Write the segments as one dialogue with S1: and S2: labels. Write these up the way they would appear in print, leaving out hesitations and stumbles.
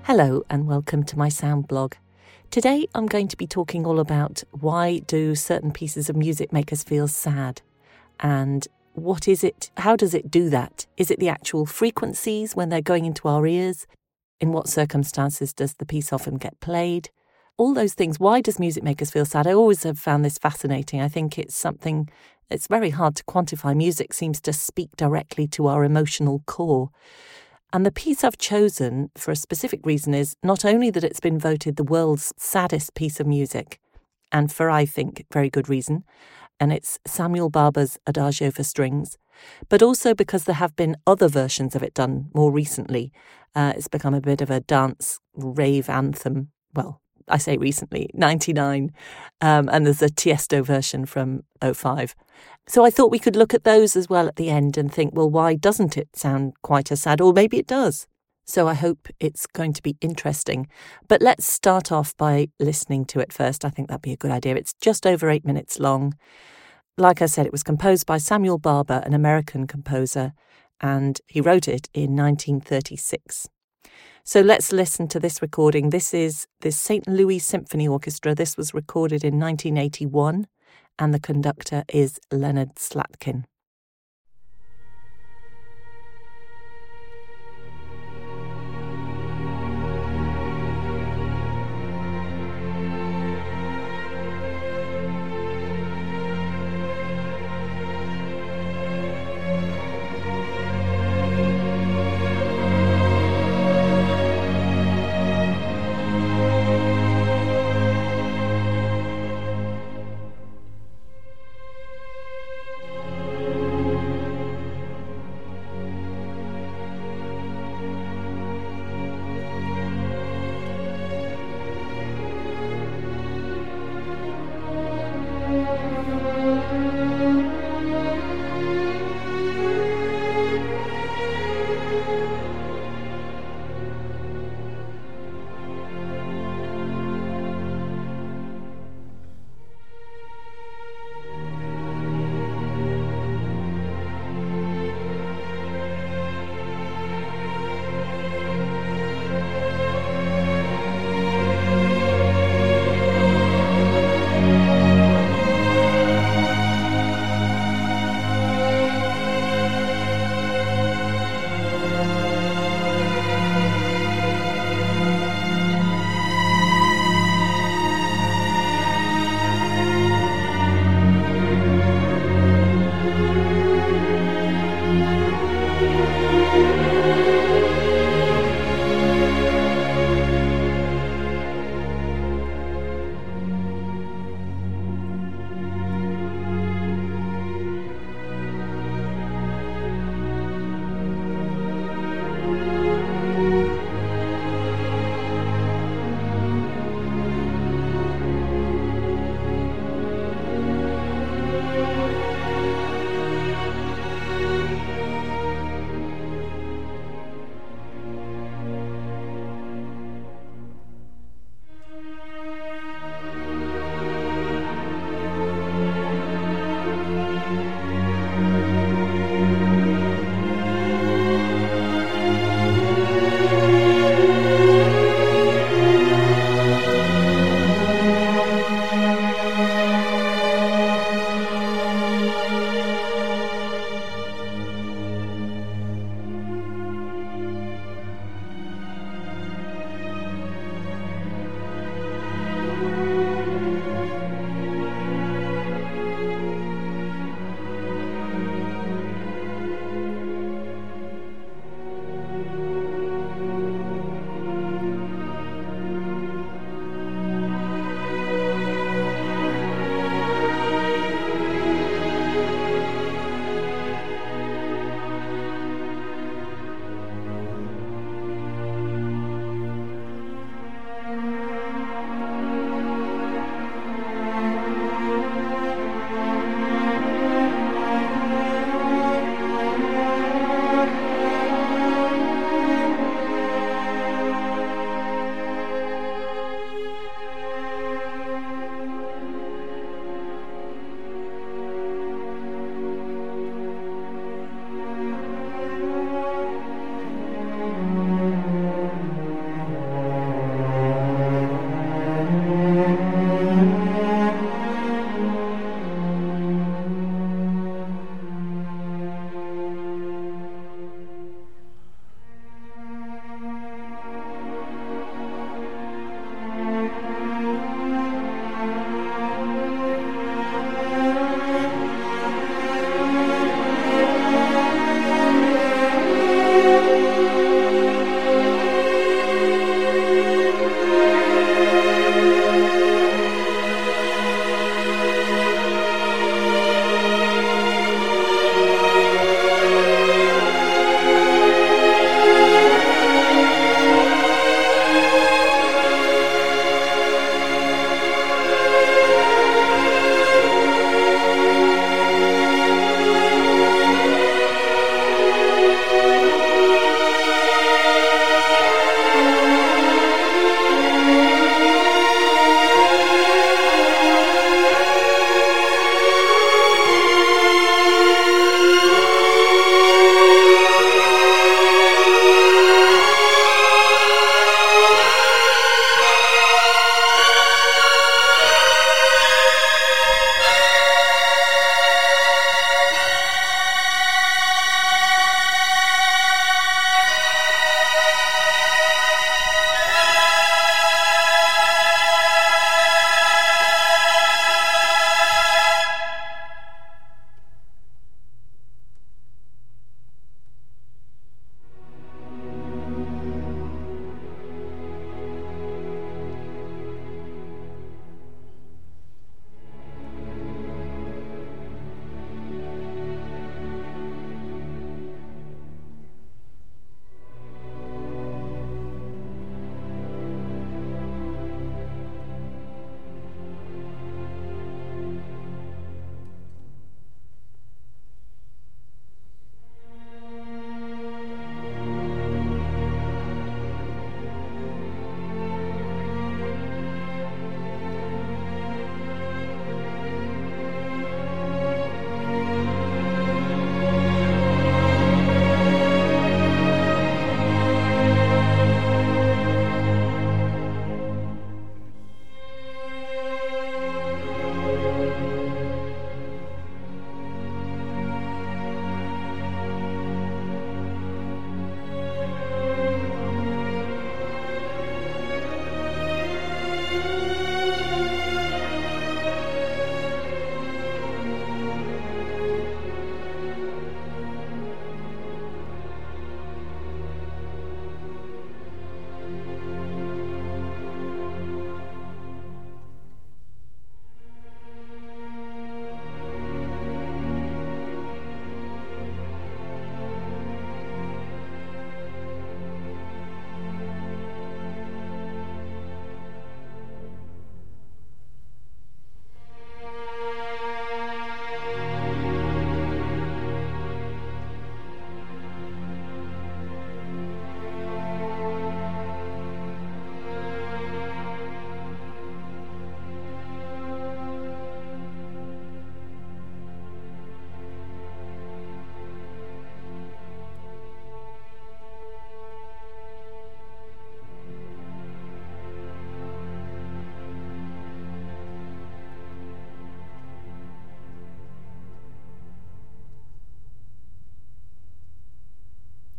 S1: Hello and welcome to my sound blog. Today I'm going to be talking all about why do certain pieces of music make us feel sad, and what is it, how does it do that? Is it the actual frequencies when they're going into our ears? In what circumstances does the piece often get played? All those things. Why does music make us feel sad? I always have found this fascinating. I think it's very hard to quantify. Music seems to speak directly to our emotional core. And the piece I've chosen for a specific reason is not only that it's been voted the world's saddest piece of music, and for, I think, very good reason, and it's Samuel Barber's Adagio for Strings, but also because there have been other versions of it done more recently. It's become a bit of a dance rave anthem. Well, I say recently, 99, and there's a Tiesto version from 05. So I thought we could look at those as well at the end and think, well, why doesn't it sound quite as sad? Or maybe it does. So I hope it's going to be interesting. But let's start off by listening to it first. I think that'd be a good idea. It's just over 8 minutes long. Like I said, it was composed by Samuel Barber, an American composer, and he wrote it in 1936. So let's listen to this recording. This is the St. Louis Symphony Orchestra. This was recorded in 1981, and the conductor is Leonard Slatkin.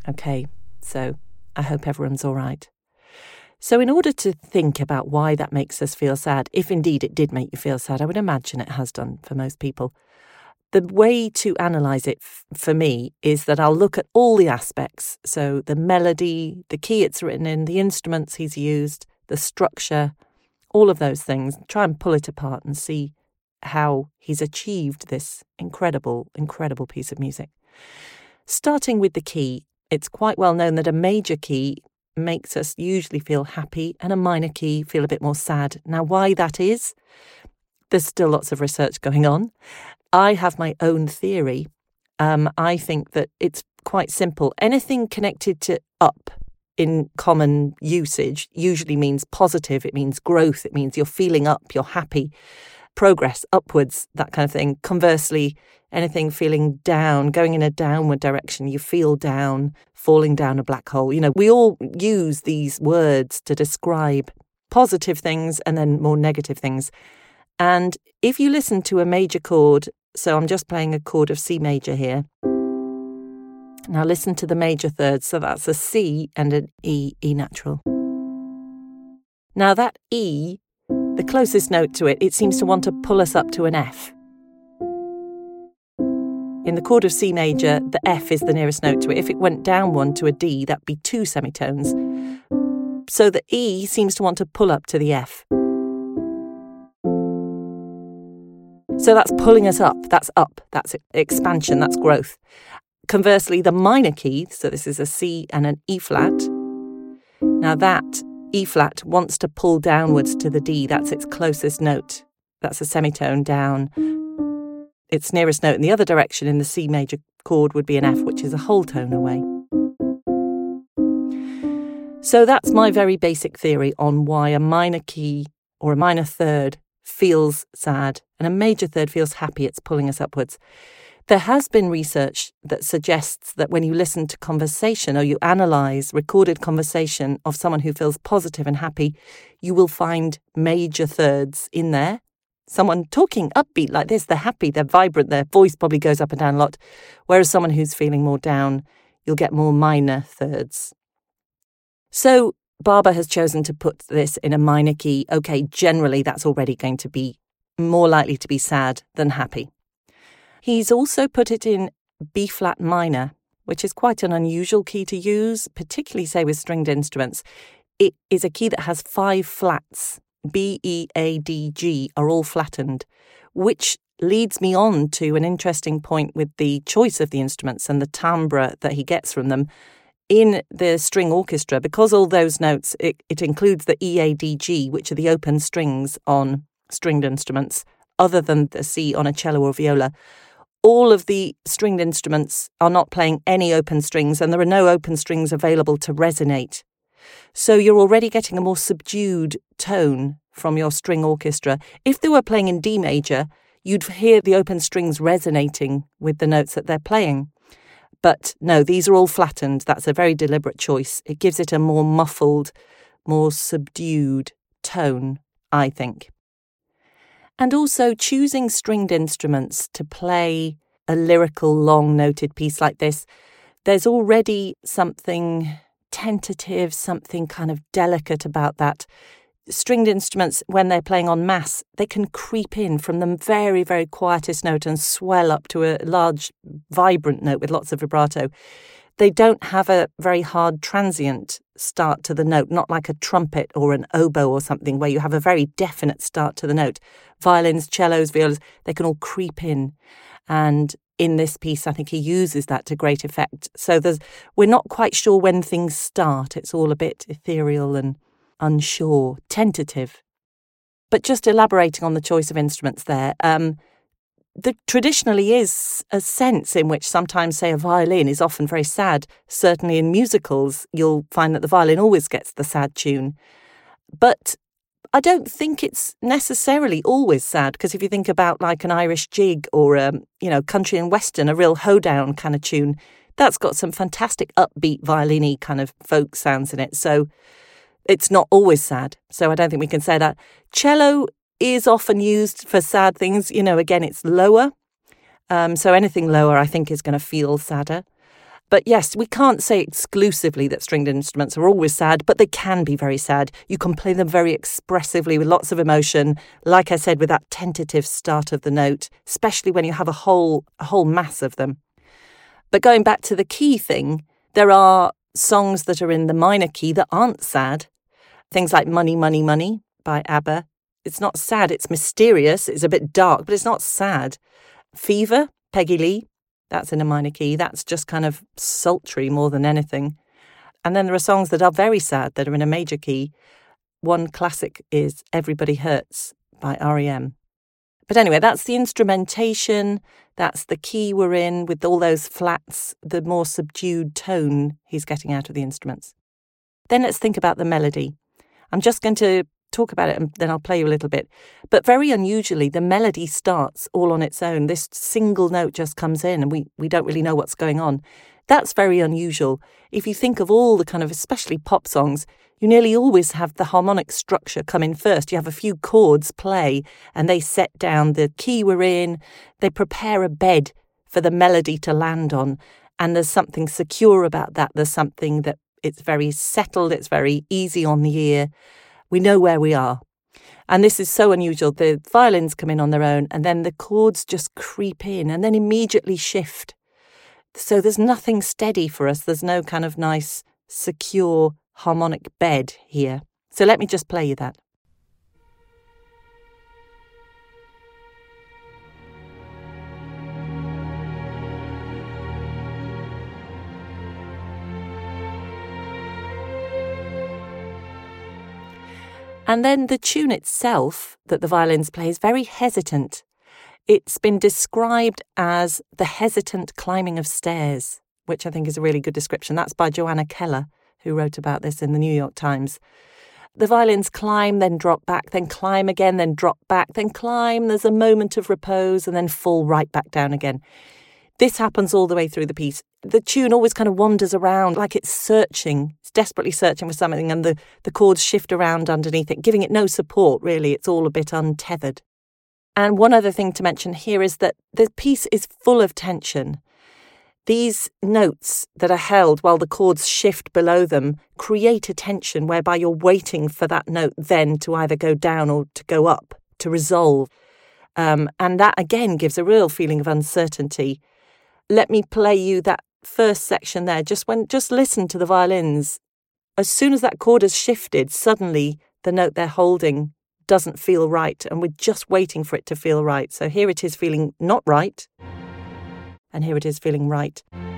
S1: Okay, so I hope everyone's all right. So in order to think about why that makes us feel sad, if indeed it did make you feel sad, I would imagine it has done for most people, the way to analyse it for me is that I'll look at all the aspects. So the melody, the key it's written in, the instruments he's used, the structure, all of those things, try and pull it apart and see how he's achieved this incredible, incredible piece of music. Starting with the key, it's quite well known that a major key makes us usually feel happy and a minor key feel a bit more sad. Now, why that is, there's still lots of research going on. I have my own theory. I think that it's quite simple. Anything connected to up in common usage usually means positive. It means growth. It means you're feeling up, you're happy, progress, upwards, that kind of thing. Conversely, anything feeling down, going in a downward direction, you feel down, falling down a black hole. You know, we all use these words to describe positive things and then more negative things. And if you listen to a major chord, so I'm just playing a chord of C major here. Now listen to the major thirds. So that's a C and an E natural. Now that E, the closest note to it, it seems to want to pull us up to an F. In the chord of C major, the F is the nearest note to it. If it went down one to a D, that'd be 2 semitones. So the E seems to want to pull up to the F. So that's pulling us up, that's expansion, that's growth. Conversely, the minor key, so this is a C and an E flat. Now that E flat wants to pull downwards to the D, that's its closest note. That's a semitone down. Its nearest note in the other direction in the C major chord would be an F, which is a whole tone away. So that's my very basic theory on why a minor key or a minor third feels sad and a major third feels happy. It's pulling us upwards. There has been research that suggests that when you listen to conversation or you analyse recorded conversation of someone who feels positive and happy, you will find major thirds in there. Someone talking upbeat like this, they're happy, they're vibrant, their voice probably goes up and down a lot. Whereas someone who's feeling more down, you'll get more minor thirds. So Barber has chosen to put this in a minor key. Okay, generally that's already going to be more likely to be sad than happy. He's also put it in B flat minor, which is quite an unusual key to use, particularly say with stringed instruments. It is a key that has 5 flats. B, E, A, D, G are all flattened, which leads me on to an interesting point with the choice of the instruments and the timbre that he gets from them. In the string orchestra, because all those notes, it includes the E, A, D, G, which are the open strings on stringed instruments, other than the C on a cello or viola. All of the stringed instruments are not playing any open strings, and there are no open strings available to resonate. So you're already getting a more subdued tone from your string orchestra. If they were playing in D major, you'd hear the open strings resonating with the notes that they're playing. But no, these are all flattened. That's a very deliberate choice. It gives it a more muffled, more subdued tone, I think. And also choosing stringed instruments to play a lyrical, long-noted piece like this, there's already something tentative, something kind of delicate about that. Stringed instruments, when they're playing en masse, they can creep in from the very, very quietest note and swell up to a large, vibrant note with lots of vibrato. They don't have a very hard transient start to the note, not like a trumpet or an oboe or something where you have a very definite start to the note. Violins, cellos, violas, they can all creep in. And in this piece, I think he uses that to great effect. So we're not quite sure when things start. It's all a bit ethereal and unsure, tentative. But just elaborating on the choice of instruments there, there traditionally is a sense in which sometimes, say, a violin is often very sad. Certainly in musicals, you'll find that the violin always gets the sad tune. But I don't think it's necessarily always sad, because if you think about like an Irish jig or, country and western, a real hoedown kind of tune, that's got some fantastic upbeat violin-y kind of folk sounds in it. So it's not always sad. So I don't think we can say that. Cello is often used for sad things. Again, it's lower. So anything lower, I think, is going to feel sadder. But yes, we can't say exclusively that stringed instruments are always sad, but they can be very sad. You can play them very expressively with lots of emotion, like I said, with that tentative start of the note, especially when you have a whole mass of them. But going back to the key thing, there are songs that are in the minor key that aren't sad. Things like Money, Money, Money by ABBA. It's not sad, it's mysterious, it's a bit dark, but it's not sad. Fever, Peggy Lee. That's in a minor key. That's just kind of sultry more than anything. And then there are songs that are very sad that are in a major key. One classic is Everybody Hurts by R.E.M. But anyway, that's the instrumentation. That's the key we're in with all those flats, the more subdued tone he's getting out of the instruments. Then let's think about the melody. I'm just going to talk about it and then I'll play you a little bit. But very unusually, the melody starts all on its own. This single note just comes in and we don't really know what's going on. That's very unusual. If you think of all the kind of, especially pop songs, you nearly always have the harmonic structure come in first. You have a few chords play and they set down the key we're in. They prepare a bed for the melody to land on. And there's something secure about that. There's something that it's very settled. It's very easy on the ear. We know where we are. And this is so unusual. The violins come in on their own and then the chords just creep in and then immediately shift. So there's nothing steady for us. There's no kind of nice, secure, harmonic bed here. So let me just play you that. And then the tune itself that the violins play is very hesitant. It's been described as the hesitant climbing of stairs, which I think is a really good description. That's by Joanna Keller, who wrote about this in the New York Times. The violins climb, then drop back, then climb again, then drop back, then climb. There's a moment of repose and then fall right back down again. This happens all the way through the piece. The tune always kind of wanders around like it's searching. It's desperately searching for something and the chords shift around underneath it, giving it no support, really. It's all a bit untethered. And one other thing to mention here is that the piece is full of tension. These notes that are held while the chords shift below them create a tension whereby you're waiting for that note then to either go down or to go up, to resolve. And that, again, gives a real feeling of uncertainty. Let me play you that first section there. Just listen to the violins. As soon as that chord has shifted, suddenly the note they're holding doesn't feel right, and we're just waiting for it to feel right. So here it is feeling not right, and here it is feeling right.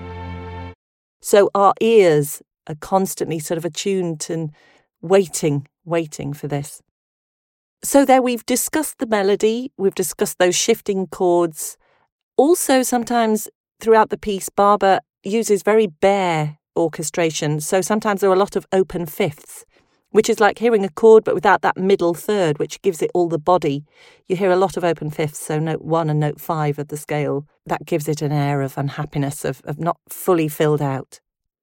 S1: So our ears are constantly sort of attuned and waiting for this. So there we've discussed the melody, we've discussed those shifting chords. Also, sometimes throughout the piece, Barber uses very bare orchestration. So sometimes there are a lot of open fifths, which is like hearing a chord but without that middle third, which gives it all the body. You hear a lot of open fifths, so note 1 and note 5 of the scale. That gives it an air of unhappiness, of not fully filled out.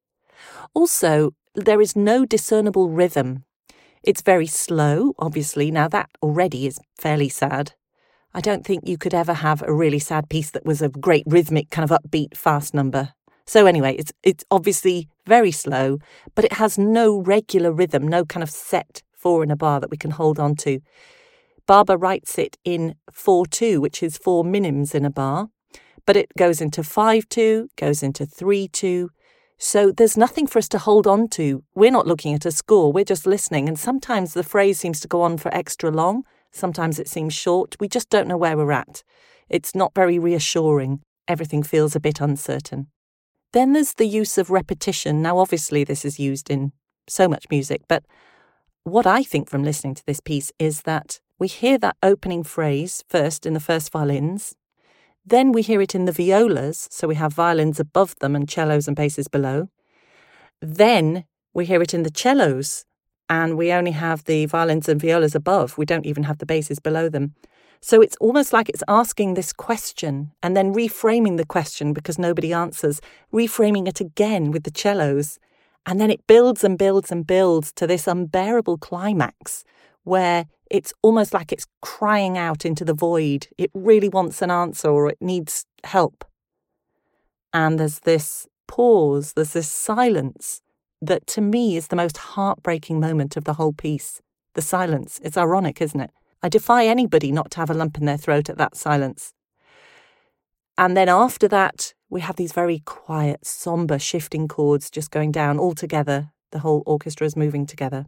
S1: Also, there is no discernible rhythm. It's very slow, obviously. Now that already is fairly sad. I don't think you could ever have a really sad piece that was a great rhythmic kind of upbeat fast number. So anyway, it's obviously very slow, but it has no regular rhythm, no kind of set 4 in a bar that we can hold on to. Barber writes it in 4/2, which is 4 minims in a bar, but it goes into 5/2, goes into 3/2. So there's nothing for us to hold on to. We're not looking at a score, we're just listening, and sometimes the phrase seems to go on for extra long. Sometimes it seems short. We just don't know where we're at. It's not very reassuring. Everything feels a bit uncertain. Then there's the use of repetition. Now, obviously, this is used in so much music, but what I think from listening to this piece is that we hear that opening phrase first in the first violins, then we hear it in the violas, so we have violins above them and cellos and basses below. Then we hear it in the cellos, and we only have the violins and violas above. We don't even have the basses below them. So it's almost like it's asking this question and then reframing the question because nobody answers, reframing it again with the cellos. And then it builds and builds and builds to this unbearable climax where it's almost like it's crying out into the void. It really wants an answer or it needs help. And there's this pause, there's this silence that to me is the most heartbreaking moment of the whole piece. The silence. It's ironic, isn't it? I defy anybody not to have a lump in their throat at that silence. And then after that, we have these very quiet, sombre, shifting chords just going down all together. The whole orchestra is moving together.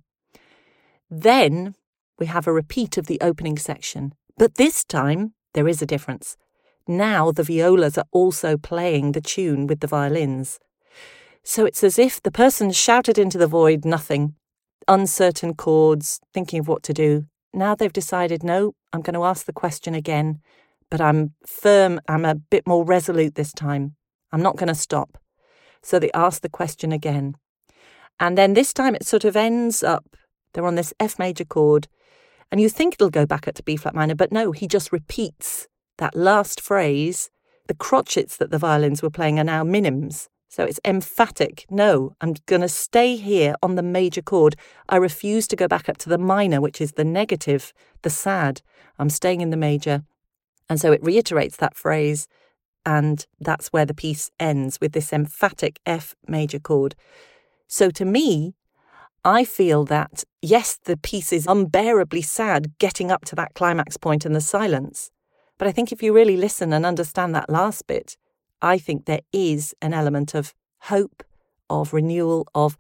S1: Then we have a repeat of the opening section. But this time, there is a difference. Now the violas are also playing the tune with the violins. So it's as if the person shouted into the void, nothing, uncertain chords, thinking of what to do. Now they've decided, no, I'm going to ask the question again, but I'm firm, I'm a bit more resolute this time. I'm not going to stop. So they ask the question again. And then this time it sort of ends up, they're on this F major chord, and you think it'll go back up to B flat minor, but no, he just repeats that last phrase. The crotchets that the violins were playing are now minims. So it's emphatic. No, I'm going to stay here on the major chord. I refuse to go back up to the minor, which is the negative, the sad. I'm staying in the major. And so it reiterates that phrase, and that's where the piece ends, with this emphatic F major chord. So to me, I feel that, yes, the piece is unbearably sad getting up to that climax point and the silence. But I think if you really listen and understand that last bit, I think there is an element of hope, of renewal, of,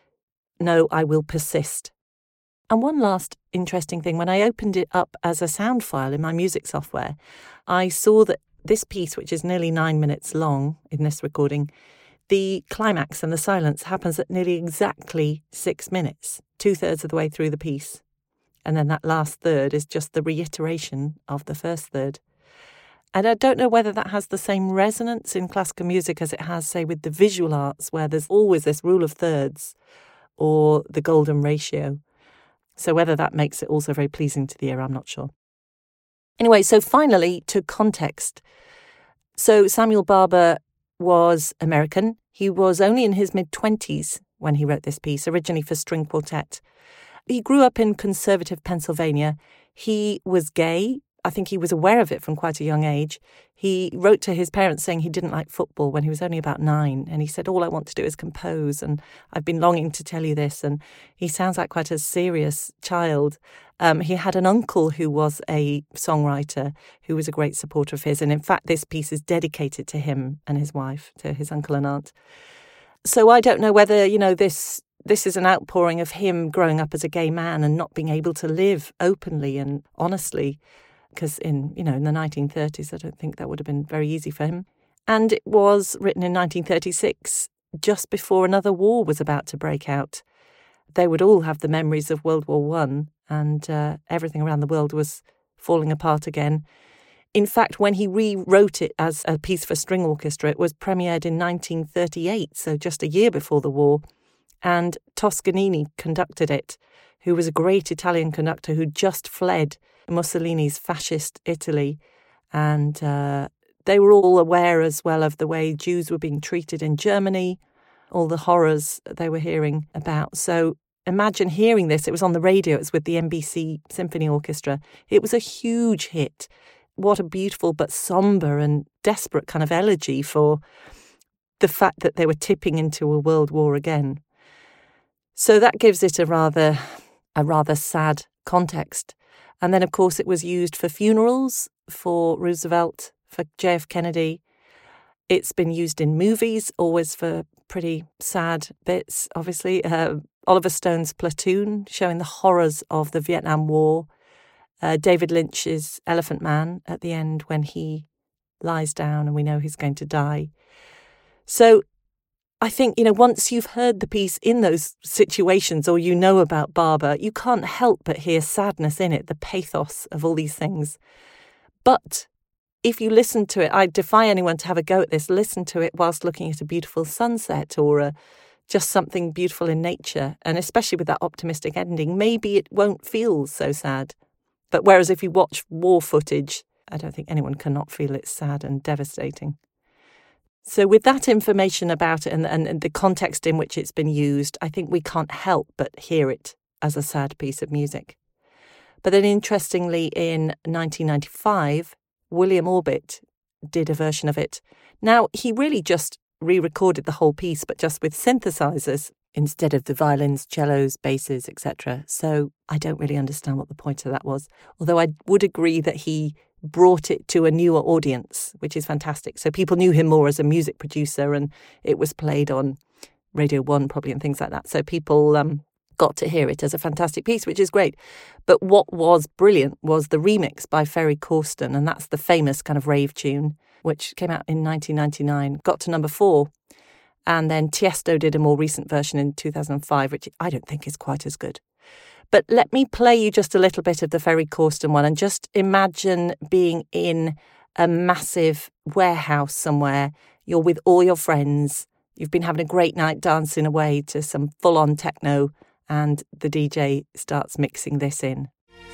S1: no, I will persist. And one last interesting thing, when I opened it up as a sound file in my music software, I saw that this piece, which is nearly 9 minutes long in this recording, the climax and the silence happens at nearly exactly 6 minutes, 2/3 of the way through the piece. And then that last third is just the reiteration of the first third. And I don't know whether that has the same resonance in classical music as it has, say, with the visual arts, where there's always this rule of thirds or the golden ratio. So whether that makes it also very pleasing to the ear, I'm not sure. Anyway, so finally, to context. So Samuel Barber was American. He was only in his mid-20s when he wrote this piece, originally for string quartet. He grew up in conservative Pennsylvania. He was gay. I think he was aware of it from quite a young age. He wrote to his parents saying he didn't like football when he was only about 9. And he said, all I want to do is compose. And I've been longing to tell you this. And he sounds like quite a serious child. He had an uncle who was a songwriter who was a great supporter of his. And in fact, this piece is dedicated to him and his wife, to his uncle and aunt. So I don't know whether, this is an outpouring of him growing up as a gay man and not being able to live openly and honestly. Because in the 1930s, I don't think that would have been very easy for him. And it was written in 1936, just before another war was about to break out. They would all have the memories of World War I, and everything around the world was falling apart again. In fact, when he rewrote it as a piece for string orchestra, it was premiered in 1938, so just a year before the war. And Toscanini conducted it, who was a great Italian conductor who just fled Mussolini's fascist Italy. And they were all aware as well of the way Jews were being treated in Germany, all the horrors they were hearing about. So imagine hearing this. It was on the radio. It was with the NBC Symphony Orchestra. It was a huge hit. What a beautiful but sombre and desperate kind of elegy for the fact that they were tipping into a world war again. So that gives it a rather sad context. And then, of course, it was used for funerals, for Roosevelt, for JF Kennedy. It's been used in movies, always for pretty sad bits, obviously. Oliver Stone's Platoon, showing the horrors of the Vietnam War. David Lynch's Elephant Man at the end when he lies down and we know he's going to die. So I think, once you've heard the piece in those situations or you know about Barber, you can't help but hear sadness in it, the pathos of all these things. But if you listen to it, I defy anyone to have a go at this, listen to it whilst looking at a beautiful sunset or just something beautiful in nature. And especially with that optimistic ending, maybe it won't feel so sad. But whereas if you watch war footage, I don't think anyone cannot feel it's sad and devastating. So with that information about it and the context in which it's been used, I think we can't help but hear it as a sad piece of music. But then interestingly, in 1995, William Orbit did a version of it. Now, he really just re-recorded the whole piece, but just with synthesizers instead of the violins, cellos, basses, etc. So I don't really understand what the point of that was. Although I would agree that he brought it to a newer audience, which is fantastic. So people knew him more as a music producer, and it was played on Radio 1 probably and things like that. So people got to hear it as a fantastic piece, which is great. But what was brilliant was the remix by Ferry Corsten, and that's the famous kind of rave tune, which came out in 1999, got to number 4. And then Tiesto did a more recent version in 2005, which I don't think is quite as good. But let me play you just a little bit of the Ferry Corsten one, and just imagine being in a massive warehouse somewhere. You're with all your friends. You've been having a great night dancing away to some full-on techno, and the DJ starts mixing this in.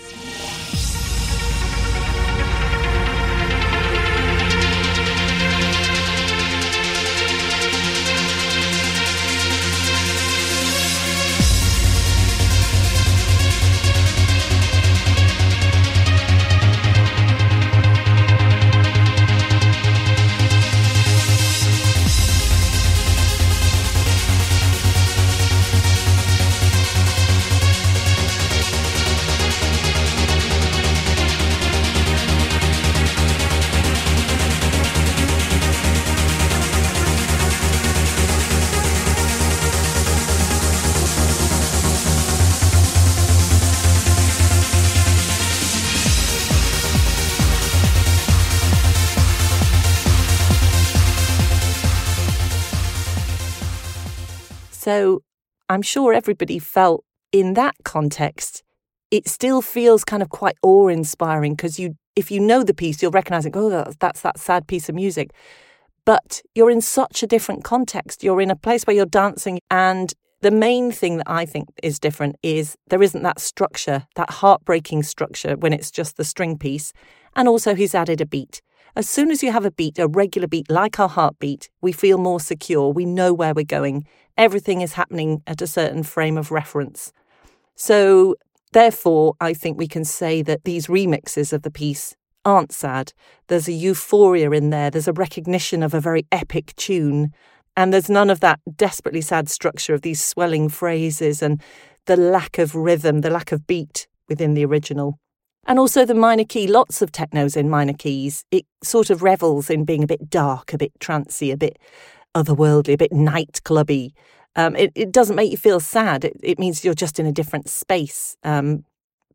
S1: So I'm sure everybody felt in that context, it still feels kind of quite awe-inspiring, because if you know the piece, you'll recognise it, that's that sad piece of music. But you're in such a different context. You're in a place where you're dancing, and the main thing that I think is different is there isn't that structure, that heartbreaking structure when it's just the string piece. And also he's added a beat. As soon as you have a beat, a regular beat, like our heartbeat, we feel more secure. We know where we're going. Everything is happening at a certain frame of reference. So, therefore, I think we can say that these remixes of the piece aren't sad. There's a euphoria in there. There's a recognition of a very epic tune. And there's none of that desperately sad structure of these swelling phrases and the lack of rhythm, the lack of beat within the original. And also the minor key, lots of technos in minor keys. It sort of revels in being a bit dark, a bit trancy, a bit otherworldly, a bit nightclubby. It doesn't make you feel sad. It means you're just in a different space. And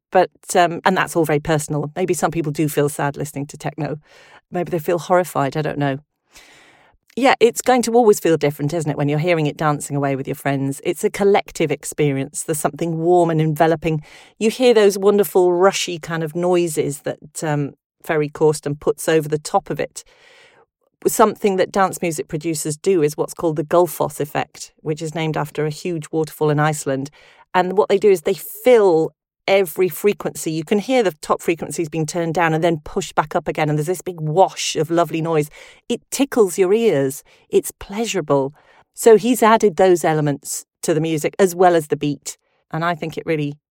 S1: that's all very personal. Maybe some people do feel sad listening to techno. Maybe they feel horrified. I don't know. Yeah, it's going to always feel different, isn't it, when you're hearing it dancing away with your friends? It's a collective experience. There's something warm and enveloping. You hear those wonderful rushy kind of noises that Ferry Corsten puts over the top of it. Something that dance music producers do is what's called the Gullfoss effect, which is named after a huge waterfall in Iceland. And what they do is they fill every frequency. You can hear the top frequencies being turned down and then pushed back up again. And there's this big wash of lovely noise. It tickles your ears. It's pleasurable. So he's added those elements to the music as well as the beat. And I think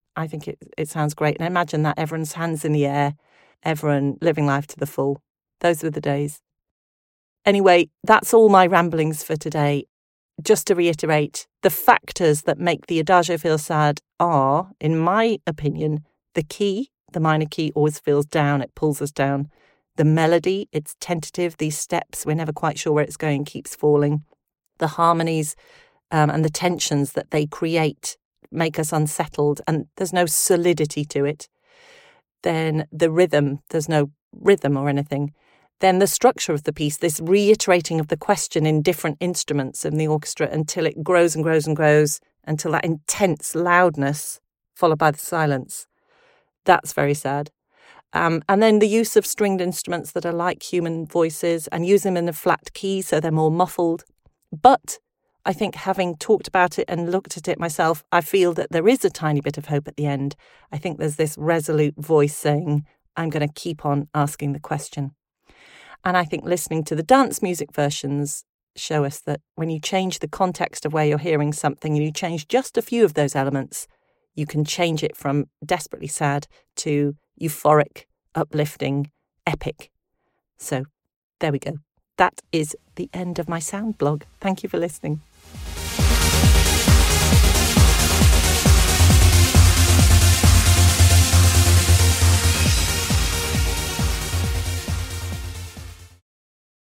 S1: it sounds great. And imagine that, everyone's hands in the air, everyone living life to the full. Those were the days. Anyway, that's all my ramblings for today. Just to reiterate, the factors that make the Adagio feel sad are, in my opinion, the key. The minor key always feels down, it pulls us down. The melody, it's tentative, these steps, we're never quite sure where it's going, keeps falling. The harmonies and the tensions that they create make us unsettled, and there's no solidity to it. Then the rhythm, there's no rhythm or anything. Then the structure of the piece, this reiterating of the question in different instruments in the orchestra until it grows and grows and grows, until that intense loudness followed by the silence. That's very sad. And then the use of stringed instruments that are like human voices and use them in a flat key so they're more muffled. But I think having talked about it and looked at it myself, I feel that there is a tiny bit of hope at the end. I think there's this resolute voice saying, I'm going to keep on asking the question. And I think listening to the dance music versions show us that when you change the context of where you're hearing something and you change just a few of those elements, you can change it from desperately sad to euphoric, uplifting, epic. So there we go. that is the end of my sound blog. Thank you for listening.